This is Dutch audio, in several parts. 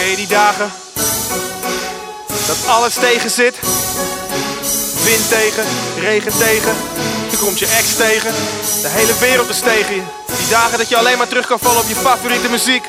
Ken je die dagen? Dat alles tegen zit. Wind tegen, regen tegen. Je komt je ex tegen. De hele wereld is tegen je. Die dagen dat je alleen maar terug kan vallen op je favoriete muziek.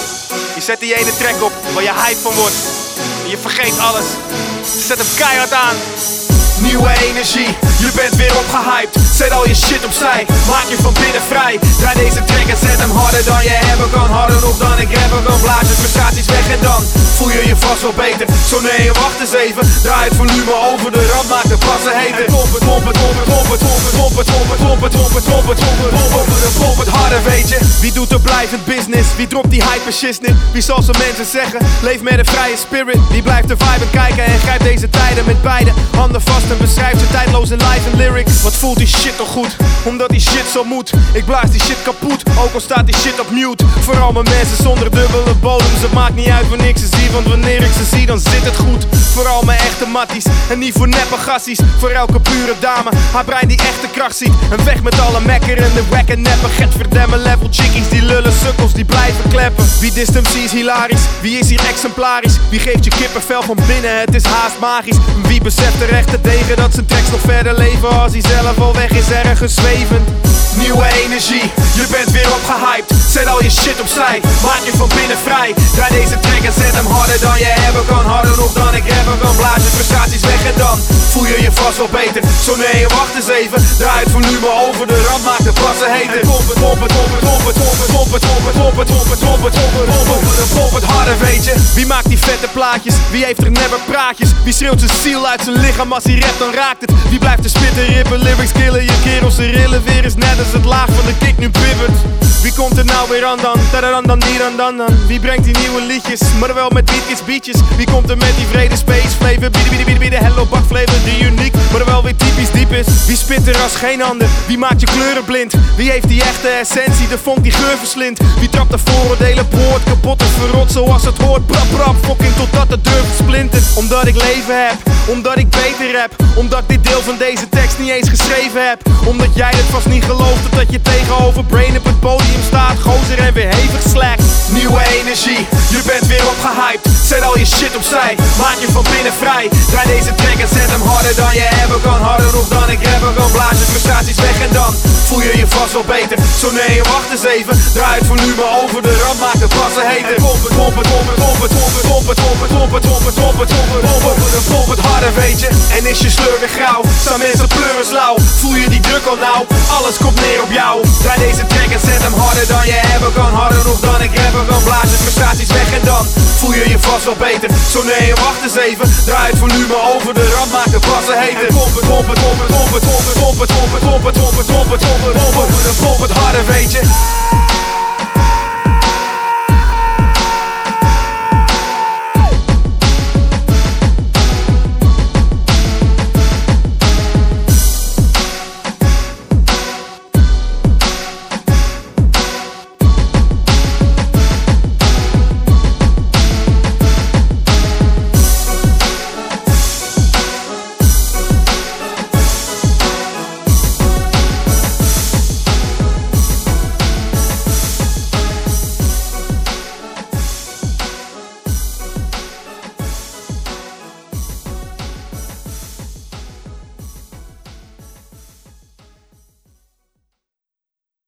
Je zet die ene track op waar je hype van wordt. En je vergeet alles. Zet hem keihard aan. Nieuwe energie, je bent weer opgehyped. Zet al je shit opzij, maak je van binnen vrij. Draai deze track en zet hem harder dan je hebben kan. Harder nog dan ik rappen kan. Blaas je frustraties weg en dan voel je je vast wel beter. Zo nee, wacht eens even. Draai het volume over de rand, maak de passen heter. Pomp het, pomp het, pomp het, pomp het, pomp het, pomp het, pomp het, pomp het, pomp het, pomp het, pomp het, pomp het harder, weet je. Wie doet er blijvend business? Wie dropt die hype shit niet? Wie zal zijn mensen zeggen? Leef met een vrije spirit. Wie blijft de vibe kijken en grijpt deze tijden met beide handen vast. En beschrijft je tijdloze live en lyrics. Wat voelt die shit toch goed? Omdat die shit zo moet. Ik blaas die shit kapot, ook al staat die shit op mute. Vooral mijn mensen zonder dubbele bodems. Het maakt niet uit wanneer ik ze zie, want wanneer ik ze zie dan zit het goed. Vooral mijn echte matties en niet voor neppe gassies. Voor elke pure dame, haar brein die echte kracht ziet. En weg met alle mekkerende wack en neppen. Getverdemme level chickies die lullen sukkels die blijven kleppen. Wie dist hem is hilarisch, wie is hier exemplarisch? Wie geeft je kippenvel van binnen, het is haast magisch. Wie beseft de rechte degen dat zijn tracks nog verder leven als hij zelf al weg is ergens zwevend. Nieuwe energie, je bent weer opgehyped. Zet al je shit opzij, maak je van binnen vrij. Draai deze track en zet hem harder dan je hebben kan. Harder nog dan ik rappen kan. Blaas je frustraties weg en dan voel je je vast wel beter. Zo nee, wacht eens even. Draai het volume over de rand, maak de passen heter. Pomp het, pomp het, pomp het, pomp het, pomp het, pomp het, pomp het, pomp het, pomp het, pomp het, pomp het, pomp het, pomp het harder, weet je. Wie maakt die vette plaatjes? Wie heeft er never praatjes? Wie schreeuwt zijn ziel uit zijn lichaam als hij rapt, dan raakt het. Wie blijft de spitten, rippen, lyrics killen. Je kerels ze rillen weer eens net als het laag van de kick nu bibbert. Wie komt er nou weer aan dan? Tadadan die dan. Wie brengt die nieuwe liedjes? Maar wel met beatjes. Wie komt er met die vrede space flavor? Bieden hello bak flavor die uniek, maar wel weer typisch diep is. Wie spit er als geen ander? Wie maakt je kleuren blind? Wie heeft die echte essentie, de vonk die geur verslindt? Wie trapt de vooroordelen poort kapot en verrot zoals het hoort? Brap, fucking totdat de deur versplintert. Omdat ik leven heb, omdat ik beter heb. Omdat ik dit deel van deze tekst niet eens geschreven heb. Omdat jij het vast niet gelooft, dat je tegenover Brain op het podium staat. Gozer en weer hevig slecht. Nieuwe energie, je bent weer opgehyped. Zet al je shit opzij, maak je van binnen vrij. Draai deze track en zet hem harder dan je hebben kan. Harder nog dan ik rappen kan. Blaas je frustraties weg en dan voel je je vast wel beter. Zo nee, wacht eens even. Draai het volume over de rand, maak de passen heter. Pomp het, pomp het, pomp het, pomp het, pomp het, pomp het, pomp het, pomp het, pomp het, pomp het, pomp het, pomp het, pomp het harder, weet je. En is je sleur weer grauw, staan mensen pleuren slauw. Voel je die druk al nou, alles komt neer op jou. Draai deze track en zet hem harder dan je hebben kan. Harder nog dan ik rappen kan. Blaas je frustraties weg en dan voel je je vast wel beter. Zo nee, wacht eens even. Draai het volume over de rand, maak de passen heter. Pomp het, pomp het, pomp het, pomp het, pomp het, pomp het, pomp het, pomp het, pomp het, pomp het, pomp het, pomp het, pomp het harder, weet je.